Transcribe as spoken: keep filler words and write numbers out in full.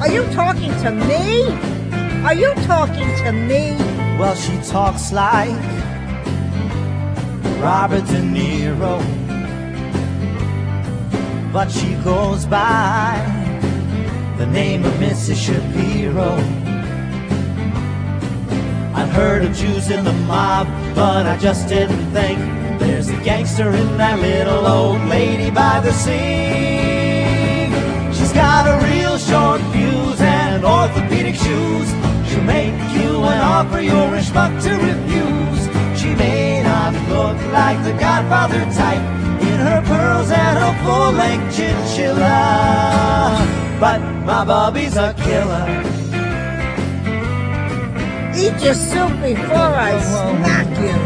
Are you talking to me? Are you talking to me? Well, she talks like Robert De Niro, but she goes by the name of Missus Shapiro. I've heard of Jews in the mob, but I just didn't think there's a gangster in that little old lady by the sea. She's got a real short fuse and orthopedic shoes. She'll make you an offer you're a schmuck to refuse. She may not look like the Godfather type in her pearls and her full-length chinchilla, but my Bobby's a killer. Eat your soup before I smack you.